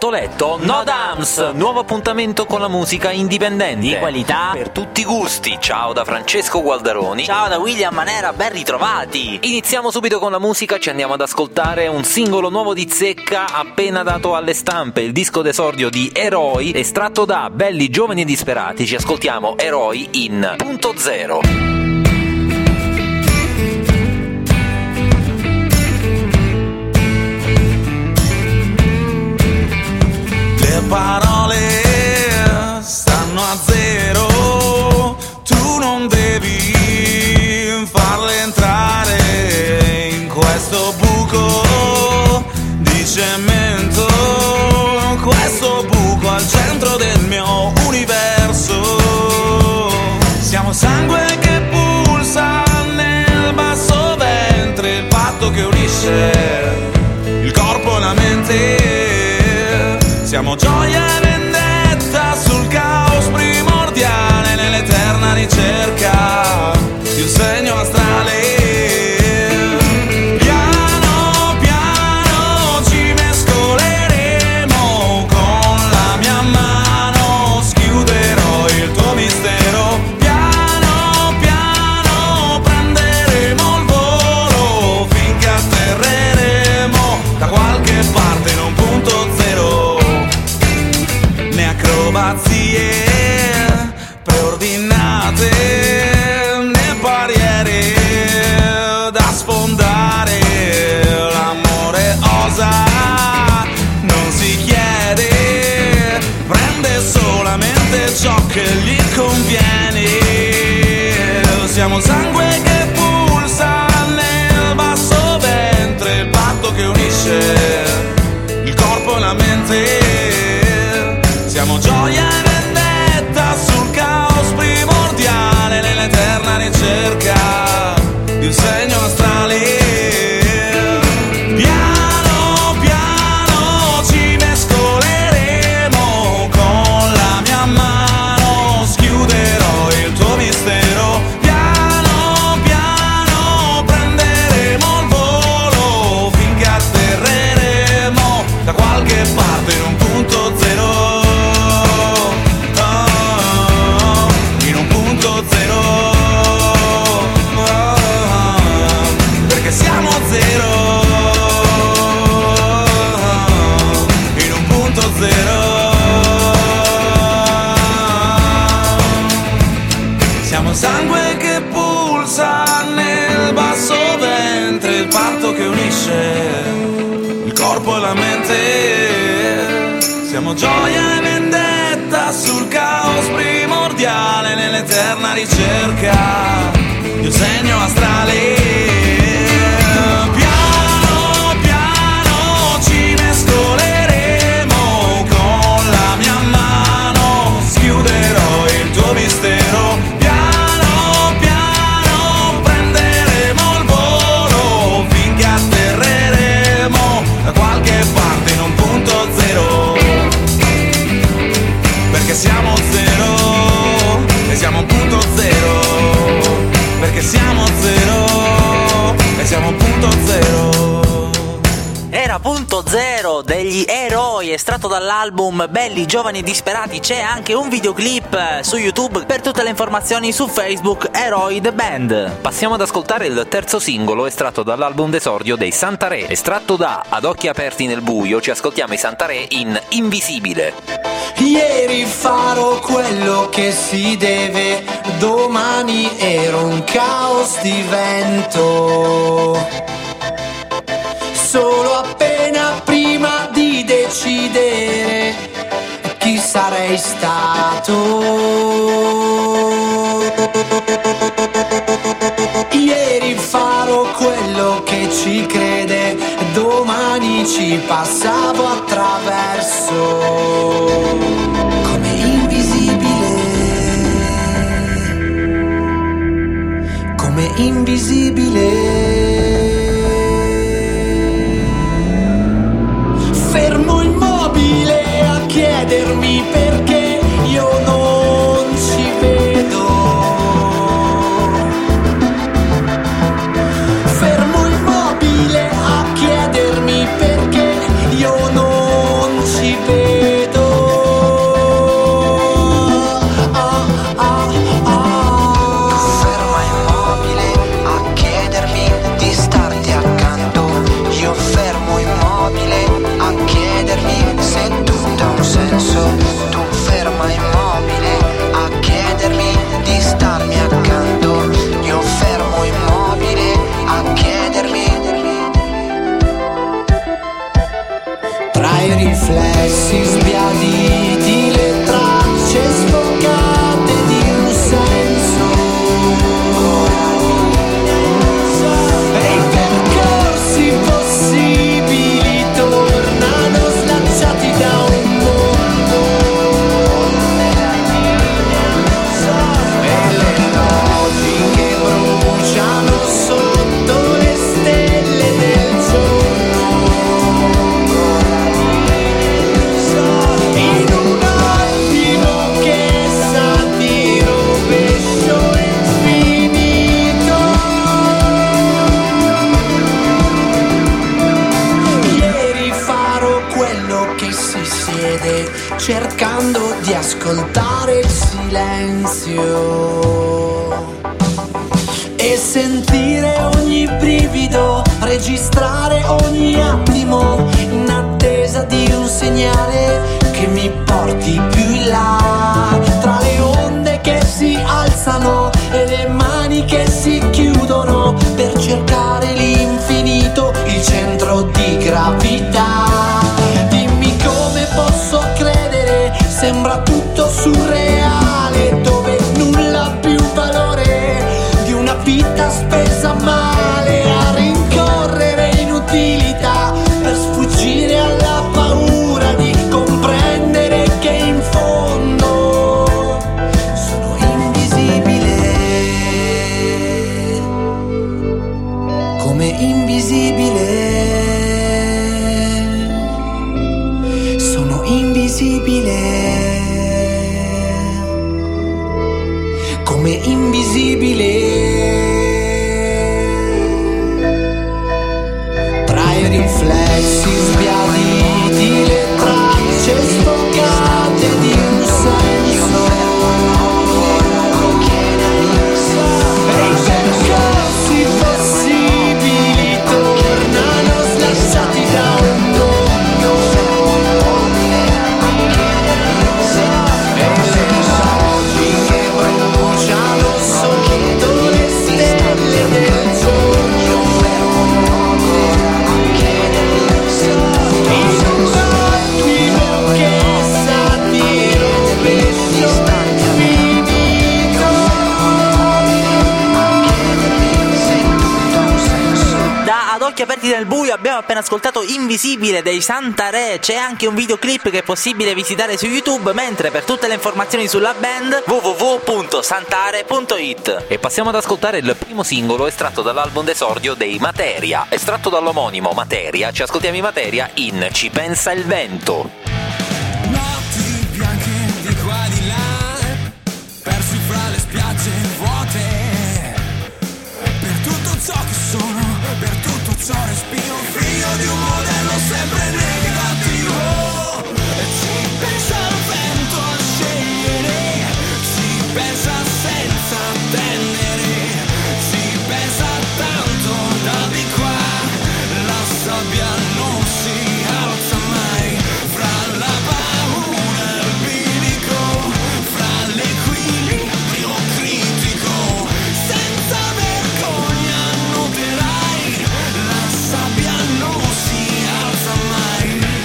Sotto letto No Dams, nuovo appuntamento con la musica indipendente di qualità per tutti i gusti. Ciao da Francesco Gualdaroni. Ciao da William Manera, ben ritrovati. Iniziamo subito con la musica, ci andiamo ad ascoltare un singolo nuovo di Zecca appena dato alle stampe, il disco d'esordio di Eroi, estratto da Belli, Giovani e Disperati. Ci ascoltiamo Eroi in Punto Zero. Le parole stanno a zero, tu non devi farle entrare in questo buco di cemento, questo buco al centro del mio universo. Siamo sangue che pulsa nel basso ventre, il patto che unisce il corpo e la mente. Siamo gioia e vendetta sul caos primordiale, nell'eterna ricerca di un segno astrale. Piano piano ci mescoleremo, con la mia mano schiuderò il tuo mistero. Piano piano prenderemo il volo finché atterreremo da qualche parte in un punto zero. Acrobazie preordinate, né barriere da sfondare. L'amore osa, non si chiede, prende solamente ciò che gli conviene. Siamo sangue che pulsa nel basso ventre, il patto che unisce il corpo e la mente. Siamo gioia e vendetta sul caos primordiale, nell'eterna ricerca di un segno astrale. Piano piano ci mescoleremo, con la mia mano schiuderò il tuo mistero. Piano piano prenderemo il volo finché atterreremo da qualche parte in un punto zero. Sangue che pulsa nel basso ventre, il patto che unisce il corpo e la mente. Siamo gioia e vendetta sul caos primordiale, nell'eterna ricerca di un segno astrale. Piano piano ci mescoleremo, con la mia mano schiuderò il tuo mistero. Perché siamo zero, e siamo un punto zero. Perché siamo zero, e siamo un punto zero. Era Punto Zero degli Eroi, estratto dall'album Belli, Giovani e Disperati. C'è anche un videoclip su YouTube. Per tutte le informazioni su Facebook Eroi The Band. Passiamo ad ascoltare il terzo singolo estratto dall'album d'esordio dei Santarè, estratto da Ad occhi aperti nel buio. Ci ascoltiamo i Santarè in Invisibile. Ieri farò quello che si deve, domani ero un caos di vento. Solo appena prima di decidere chi sarei stato. Ieri farò quello che ci crede, domani ci passavo attraverso. Come invisibile, come invisibile. Fermo immobile a chiedermi perché io non ci vedo. Fermo immobile a chiedermi perché io non ci vedo. silenzio e sentire ogni brivido, registrare ogni attimo in attesa di un segnale che mi porti più in là, tra le onde che si alzano e le mani che si chiudono per cercare l'infinito, il centro di gravità. Dimmi come posso credere, sembra tutto surreale, dove nulla ha più valore di una vita spesa male, a rincorrere inutilità per sfuggire alla paura di comprendere che in fondo sono invisibile, come invisibile, sono invisibile, come invisibile. Tra i riflessi sbiaditi, le tracce sfocate di un senso, e i percorsi possibili tornano slasciati da un mondo, e le logiche bruciano sotto le stelle del giorno. Ad occhi aperti nel buio abbiamo appena ascoltato Invisibile dei Santare. C'è anche un videoclip che è possibile visitare su YouTube, mentre per tutte le informazioni sulla band www.santare.it. E passiamo ad ascoltare il primo singolo estratto dall'album d'esordio dei Materia. Estratto dall'omonimo Materia, ci ascoltiamo i Materia in Ci pensa il vento. Notti bianche di qua di là, persi fra le spiagge vuote. Per tutto ciò che sono, per tutto ciò respiro, figlio di un modello sempre negativo. E ci pensa il vento a scegliere, ci pensa senza attendere, ci pensa tanto da di qua. La sabbia non si alza mai, fra la paura e il bilico, fra l'equilibrio critico, senza vergogna noterai, la sabbia non si alza mai.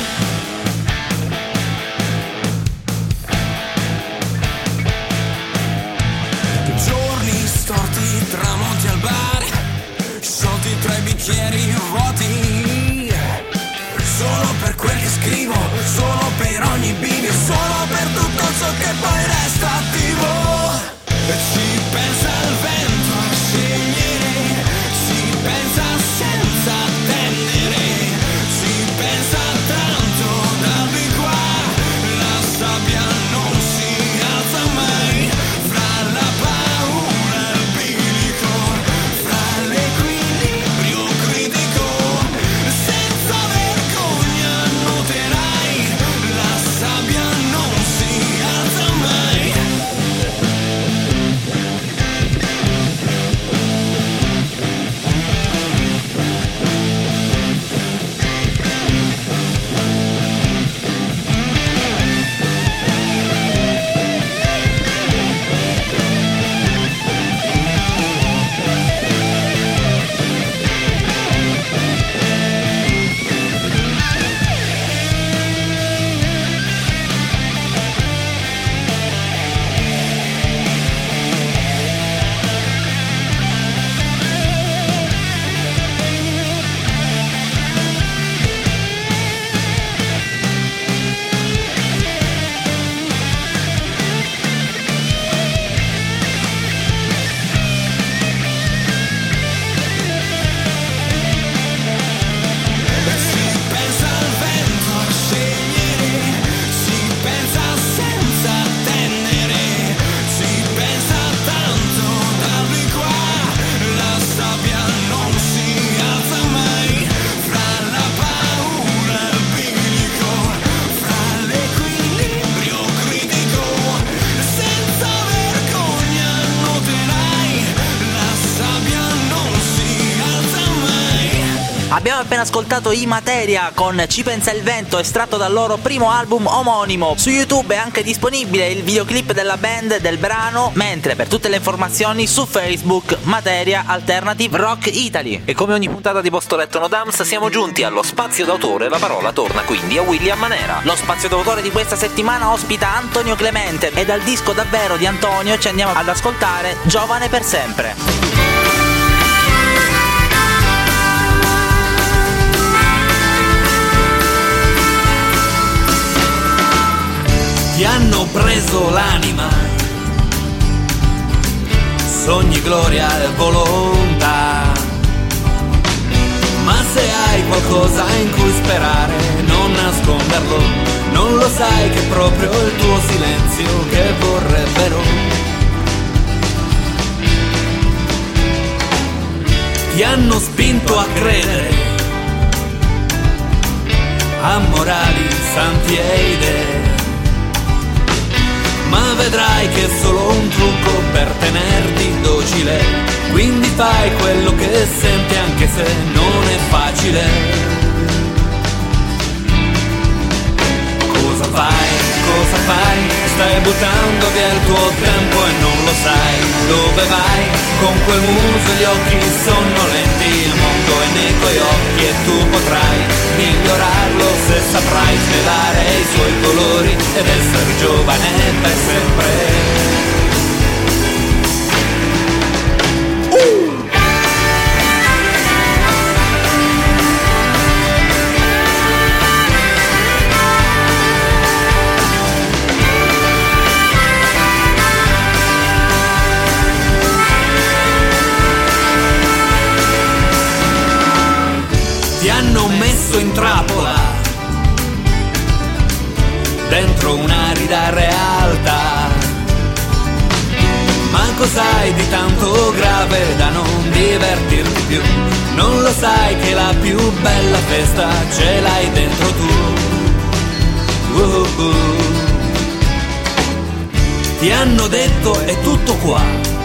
Giorni storti, tramonti al bar, sciolti tra i bicchieri vuoti, solo per quel che scrivo, solo per ogni bivio, solo per tutto ciò che poi resta attivo. E ci pensa il vento a scegliere, ci pensa senza attendere, ci pensa tanto da di qua. La sabbia non si alza mai, fra la paura e il bilico, fra l'equilibrio critico, senza vergogna noterai, la sabbia non si alza mai. Abbiamo appena ascoltato I Materia con Ci pensa il vento, estratto dal loro primo album omonimo. Su YouTube è anche disponibile il videoclip della band del brano, mentre per tutte le informazioni su Facebook Materia Alternative Rock Italy. E come ogni puntata di Posto Letto No Dams siamo giunti allo spazio d'autore, la parola torna quindi a William Manera. Lo spazio d'autore di questa settimana ospita Antonio Clemente e dal disco Davvero di Antonio ci andiamo ad ascoltare Giovane per sempre. Ti hanno preso l'anima, sogni, gloria e volontà. Ma se hai qualcosa in cui sperare, non nasconderlo, non lo sai che è proprio il tuo silenzio che vorrebbero. Ti hanno spinto a credere a morali, santi e idee, ma vedrai che è solo un trucco per tenerti docile, quindi fai quello che senti anche se non è facile. Cosa fai? Cosa fai? Stai buttando via il tuo tempo e non lo sai. Dove vai? Con quel muso gli occhi sonnolenti, il mondo è nei tuoi occhi e tu potrai migliorarlo se saprai svelare i suoi colori ed essere giovane per sempre. Ti hanno messo in trappola dentro un'arida realtà, ma cos'hai di tanto grave da non divertirti più? Non lo sai che la più bella festa ce l'hai dentro tu. Ti hanno detto è tutto qua,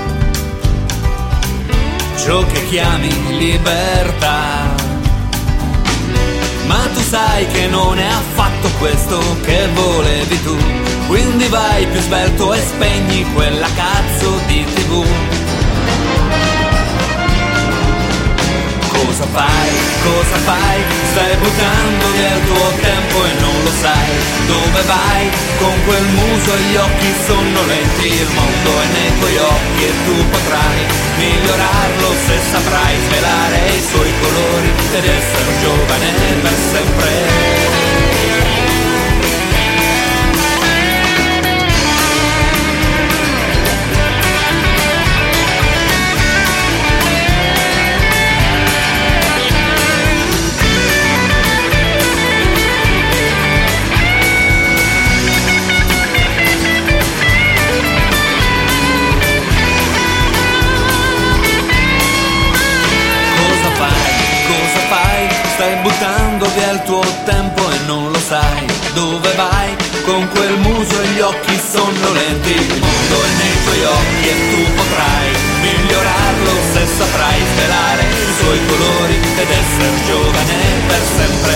ciò che chiami libertà, ma tu sai che non è affatto questo che volevi tu, quindi vai più svelto e spegni quella cazzo di TV. Cosa fai? Cosa fai? Stai buttando via il tuo tempo e non lo sai. Dove vai? Con quel muso e gli occhi sonnolenti, il mondo è nei tuoi occhi e tu potrai migliorarlo se saprai svelare i suoi colori ed essere giovane per sempre. Stai buttando via il tuo tempo e non lo sai. Dove vai? Con quel muso e gli occhi sonnolenti, il mondo è nei tuoi occhi e tu potrai migliorarlo se saprai svelare i suoi colori ed essere giovane per sempre.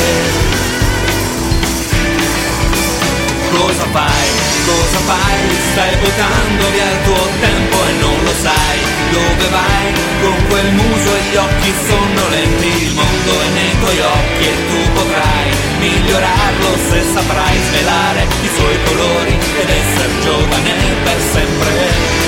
Cosa fai? Cosa fai? Stai buttando via il tuo tempo e non lo sai. Dove vai? Con quel muso e gli occhi sonnolenti, il mondo è nei tuoi occhi e tu potrai migliorarlo se saprai svelare i suoi colori ed essere giovane per sempre.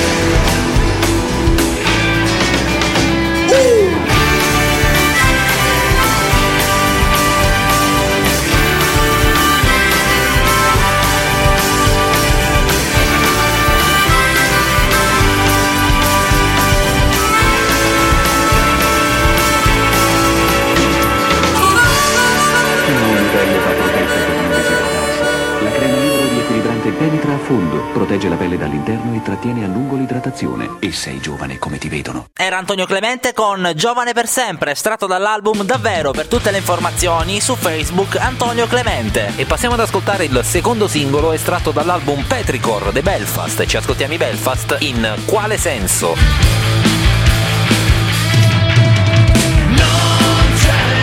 Penetra a fondo, protegge la pelle dall'interno e trattiene a lungo l'idratazione. E sei giovane come ti vedono. Era Antonio Clemente con Giovane per sempre, estratto dall'album Davvero. Per tutte le informazioni su Facebook Antonio Clemente. E passiamo ad ascoltare il secondo singolo estratto dall'album Petrichor dei Belfast. Ci ascoltiamo i Belfast in Quale senso? Non c'è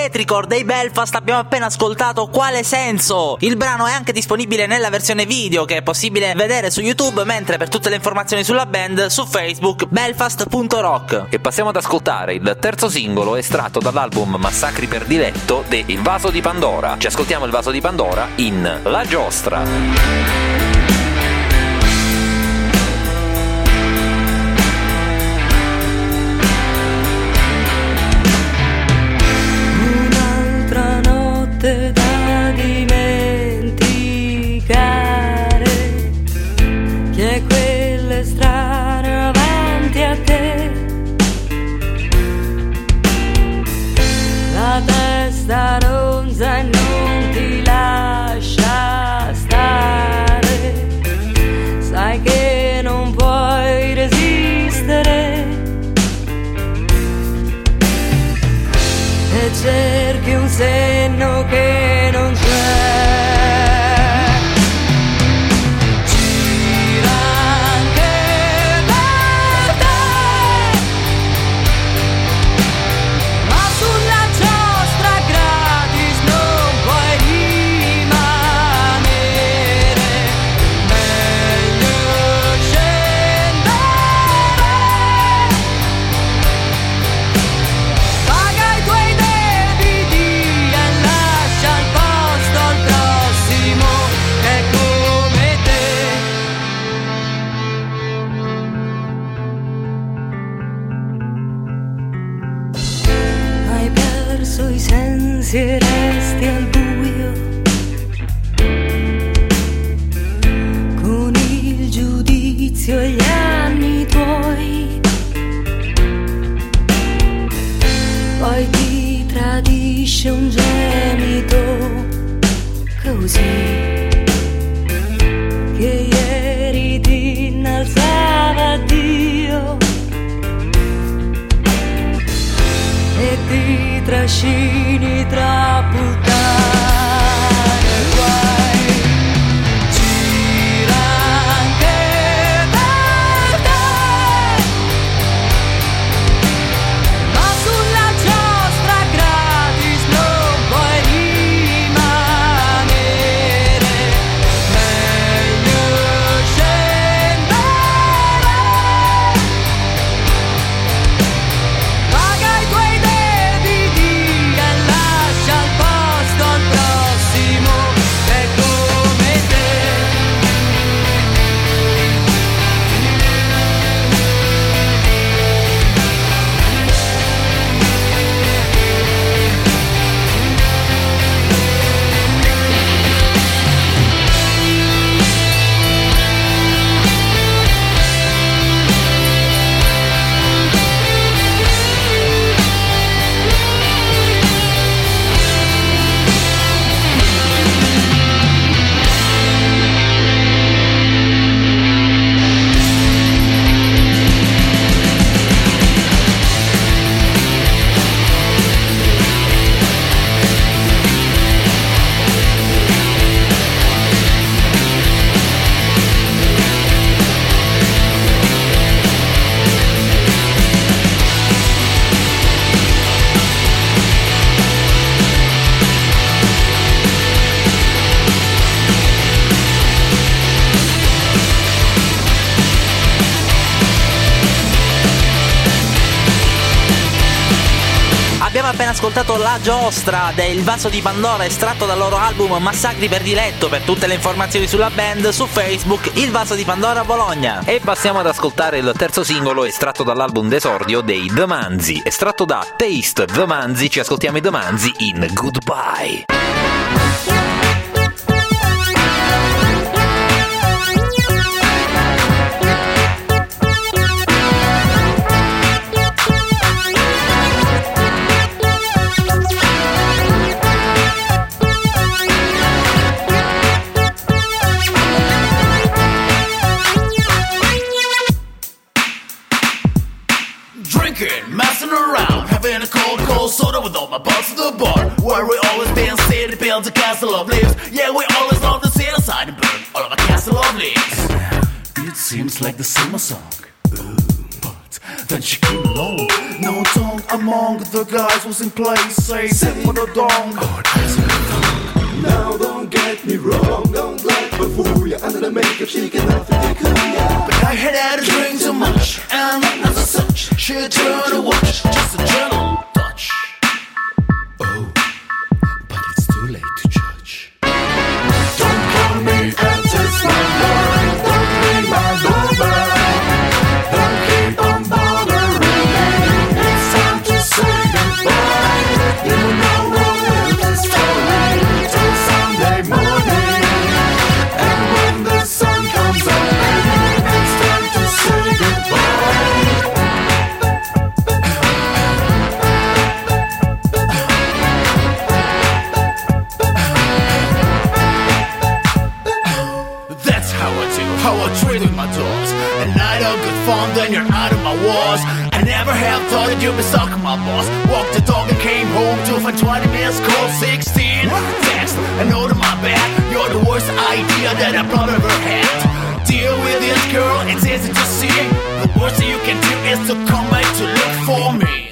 Petrichor dei Belfast abbiamo appena ascoltato Quale senso. Il brano è anche disponibile nella versione video che è possibile vedere su YouTube, mentre per tutte le informazioni sulla band su Facebook belfast.rock. E passiamo ad ascoltare il terzo singolo estratto dall'album Massacri per diletto de Il Vaso di Pandora. Ci ascoltiamo Il Vaso di Pandora in La Giostra. Da dimenticare che quelle strane avanti a te, la testa ronza e non ti lascia stare, sai che non puoi resistere e cerchi un senno che non c'è. Gira anche per te, ma sulla giostra gratis non puoi rimanere. Meglio scendere, paga i tuoi debiti e lascia il posto al prossimo che è come te. Hai perso i sensi e resti al buio, con il giudizio e gli anni tuoi. Poi ti tradisce un gemito così che ieri ti innalzava a Dio e ti trascini tra puttane guai. Gira anche per te, ma sulla giostra gratis non puoi rimanere. Meglio scendere, paga i tuoi debiti e lascia il posto al prossimo che è come te. Abbiamo appena ascoltato La Giostra del Vaso di Pandora estratto dal loro album Massacri per diletto. Per tutte le informazioni sulla band su Facebook Il Vaso di Pandora Bologna. E passiamo ad ascoltare il terzo singolo estratto dall'album d'esordio dei The Manzi. Estratto da Taste The Manzi, ci ascoltiamo i The Manzi in Goodbye. Drinking, messing around, having a cold soda with all my buds at the bar, where we always been sitting, build a castle of leaves. Yeah, we always love to sit outside and burn all of our castle of leaves. It seems like the summer song, but then she came along. No tongue among the guys was in place. Say, for the dong. Now don't get me wrong, don't let her fool you. Under the makeup she can nothing to cool ya. But I had a drink too much, and as such, she turned to watch. Just a gentle touch. Oh, but it's too late to judge. Don't call me and test my mind. Don't ring my doorbell. Don't keep on bothering me. It's time to say goodbye. You know what it is for me till Sunday morning. And when the sun comes up, it's time to say goodbye. That's how I treat with my dogs. A night of good fun, then you're out of my walls. I never have thought that you'd be stuck on my boss. Walked the dog and came home to find 20 minutes call 16. Text, I know to my bad. You're the worst idea that I've ever had. Deal with this girl, it's easy to see. The worst that you can do is to come back to look for me.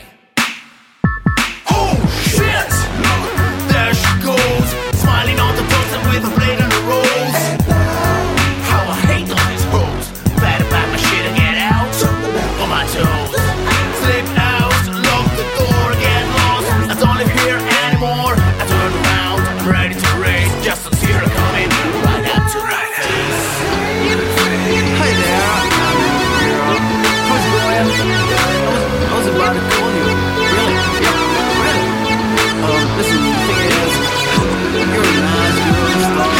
Oh shit! There she goes, smiling on the person with a blade on the rose. How I hate all these hoes. Better pack my shit and get out on my toes. Slip out, lock the door, get lost. I don't live here anymore. I turn around, I'm ready to race. Just to see her coming right up to my face. Hey there. How's it going? I was about to call you. Really? Yeah, really? Listen, the thing is, you're a nice girl and stuff.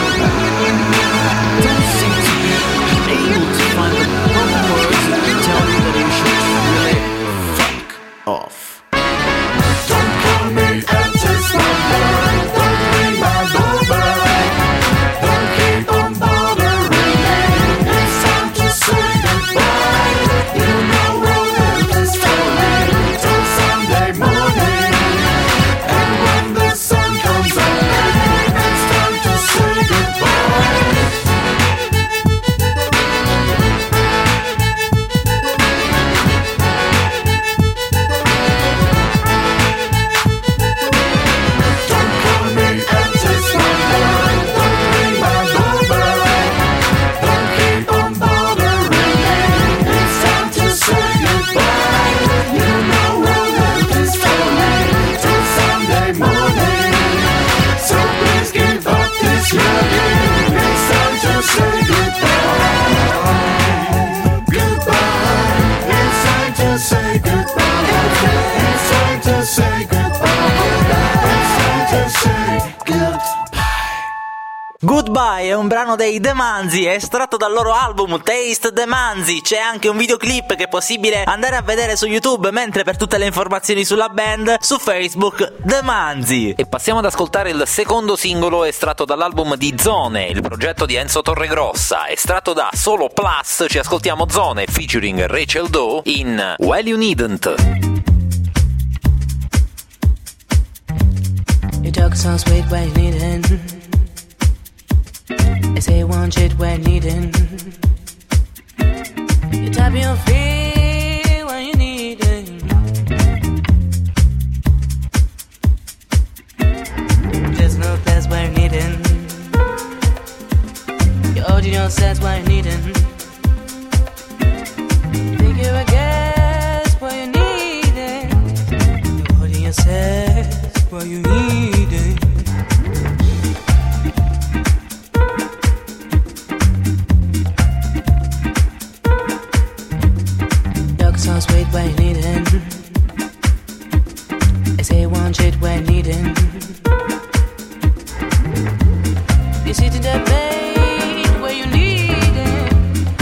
Don't seem to be able to find the proper words to tell me that you should really fuck off. Don't call me and test my mind. Don't ring my doorbell. Don't keep on bothering me. It's time to say goodbye. You know what it is for me till Sunday morning. And when the sun comes up, it's time to say goodbye. Don't call me and test my mind. Don't ring my doorbell. Don't keep on bothering me. It's time to say goodbye. You know what it is for me till Sunday morning. So please give up this yearning. It's time to say goodbye. Goodbye. It's time to say goodbye. It's time to say goodbye. It's time to say goodbye. Goodbye è un brano dei The Manzi, estratto dal loro album Taste The Manzi. C'è anche un videoclip che è possibile andare a vedere su YouTube, mentre per tutte le informazioni sulla band su Facebook The Manzi. E passiamo ad ascoltare il secondo singolo estratto dall'album di Zone, il progetto di Enzo Torregrossa. Estratto da Solo Plus ci ascoltiamo Zone featuring Rachel Doe in Well You Needn't. You talk so sweet when you needin'. I say one shit when needin'. You tap your feet when you needin'. Just no place when you needin'. You hold your sets when you needin'. Think you're a guest when you needin'. You hold your sets when you needin'. So sweet when needin'. I say one shit when needin'. You sit in that bed where you needin'.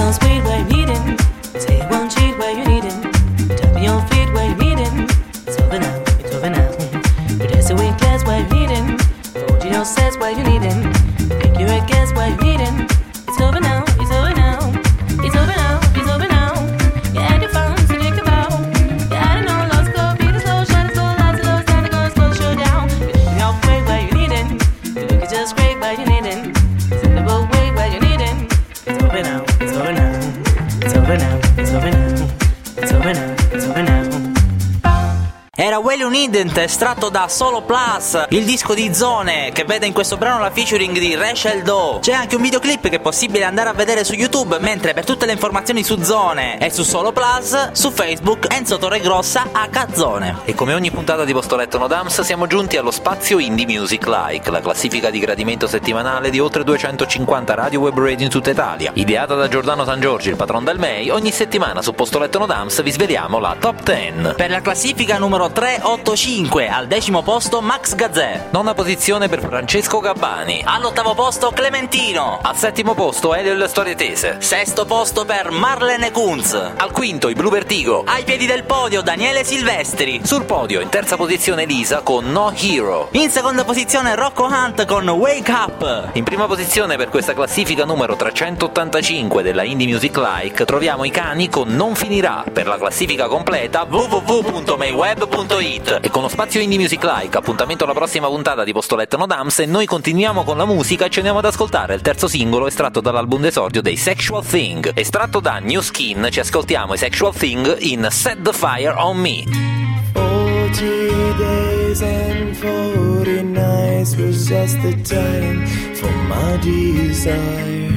on speed where you need it. Say you won't cheat where you need it. Tap your feet where you need it. It's over now, it's over now. But there's a weak class where you need it. Fold your sets where you need it. Make you a guess where you need it. It's over now, it's over now. It's over now, it's over now. You had your phone to think about. You had it all, lost go, beat it slow, shut it slow, lights it low, stand it goes slow, show down. You're looking out great where you need it. You're looking just great where you need it. It's in the boat way where you need it. It's over now, it's over now. It's over now, it's over now. It's over now, it's over now. Era Well You Needn't, estratto da Solo Plus, il disco di Zone, che vede in questo brano la featuring di Rachel Doe. C'è anche un videoclip che è possibile andare a vedere su YouTube, mentre per tutte le informazioni su Zone e su Solo Plus, su Facebook Enzo Torregrossa H Zone. E come ogni puntata di Postoletto No Dams siamo giunti allo spazio Indie Music Like, la classifica di gradimento settimanale di oltre 250 radio web radio in tutta Italia. Ideata da Giordano San Giorgi, il patron del MEI, ogni settimana su Postoletto No Dams vi sveliamo la top 10. Per la classifica numero 385, al 10° posto Max Gazzè. Nona posizione per Francesco Gabbani. All'8° posto Clementino. Al 7° posto Elio e le storie tese. 6° posto per Marlene Kunz. Al 5° i Blue Vertigo. Ai piedi del podio Daniele Silvestri. Sul podio in terza posizione Lisa con No Hero. In seconda posizione Rocco Hunt con Wake Up. In prima posizione per questa classifica numero 385 della Indie Music Like troviamo i Cani con Non Finirà. Per la classifica completa www.mayweb.it. E con lo spazio Indie Music Like appuntamento alla prossima puntata di Postoletto No Dams, e noi continuiamo con la musica e ci andiamo ad ascoltare il terzo singolo estratto dall'album d'esordio dei Sexual Thing. Estratto da New Skin ci ascoltiamo i Sexual Thing in Set the Fire on Me. 40 days and 40 nights was just the time for my desire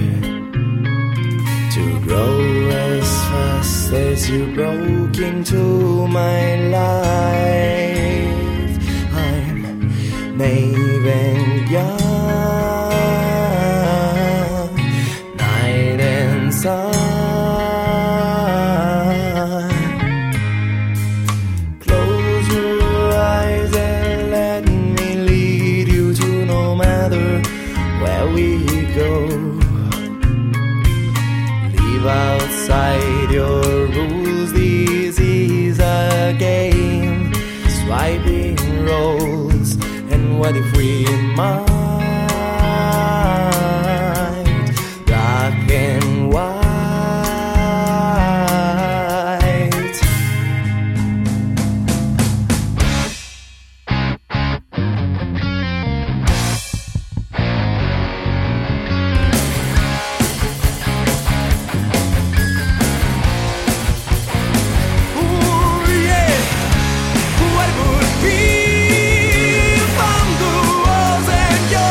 to grow as fast as you broke into my life. I'm naive and young, night and sun. Close your eyes and let me lead you to no matter where we go. Leave outside your rules, this is a game. Swiping rolls, and what if we mind? Black and white. What would be if I'm the walls and you're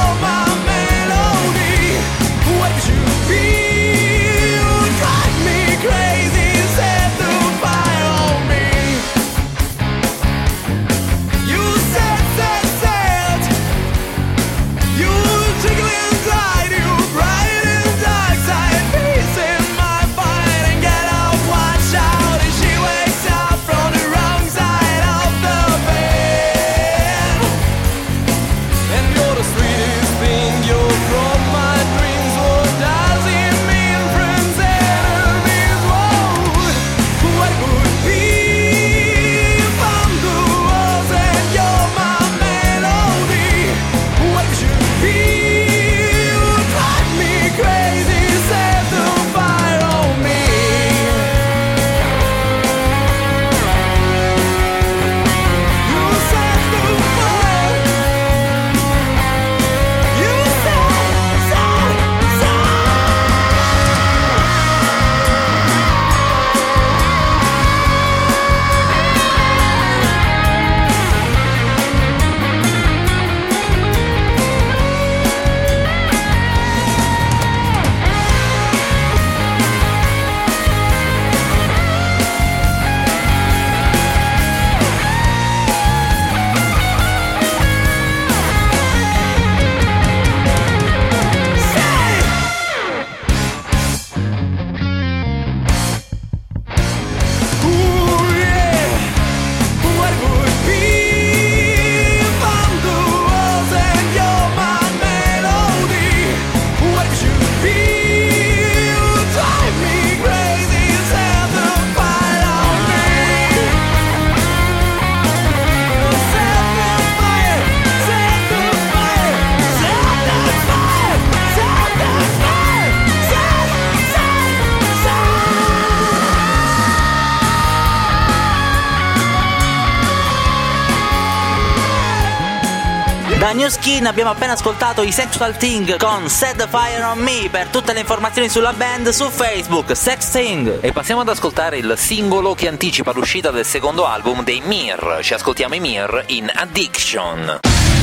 Da New Skin abbiamo appena ascoltato i Sexual Thing con Set the Fire on Me. Per tutte le informazioni sulla band su Facebook, Sex Thing. E passiamo ad ascoltare il singolo che anticipa l'uscita del secondo album dei Mir. Ci ascoltiamo i Mir in Addiction.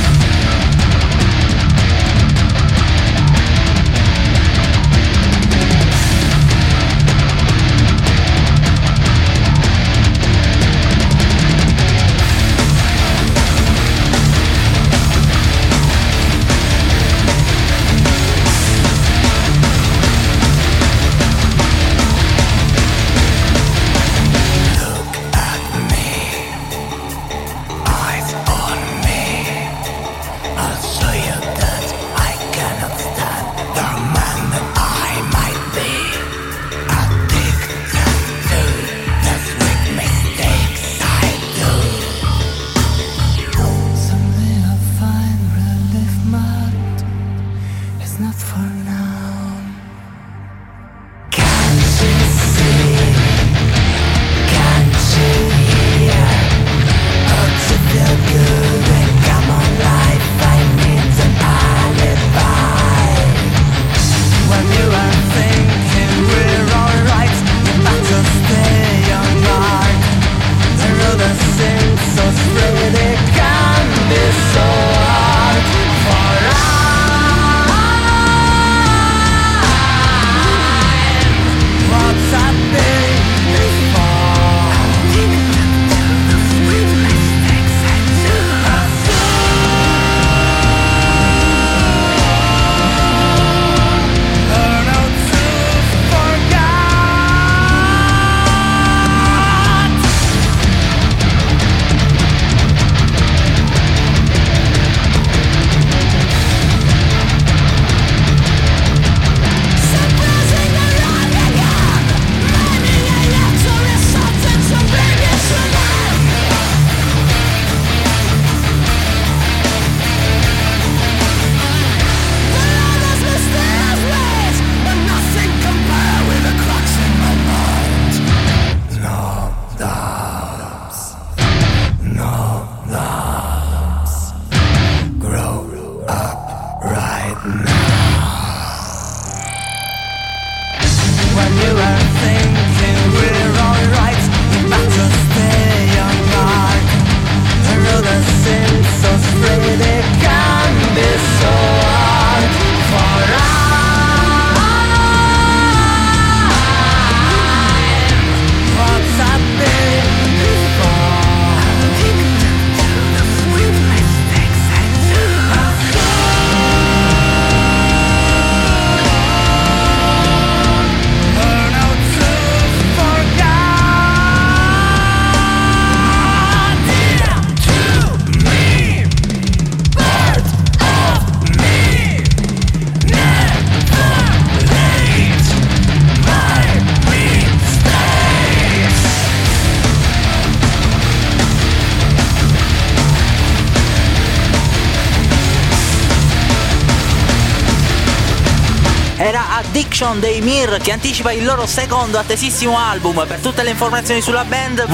Era Addiction dei Mir, che anticipa il loro secondo attesissimo album. Per tutte le informazioni sulla band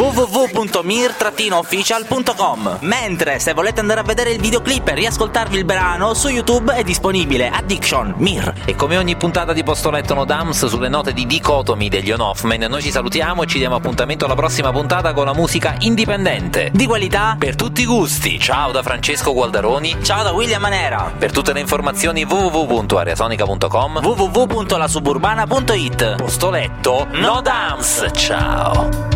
www.mir-official.com. Mentre se volete andare a vedere il videoclip e riascoltarvi il brano, su YouTube è disponibile Addiction Mir. E come ogni puntata di Postoletto No Dams, sulle note di Dicotomi degli On Hoffman, noi ci salutiamo e ci diamo appuntamento alla prossima puntata con la musica indipendente di qualità per tutti i gusti. Ciao da Francesco Gualdaroni. Ciao da William Manera. Per tutte le informazioni www.areasonica.com, www.lasuburbana.it. Postoletto No Dams. Ciao.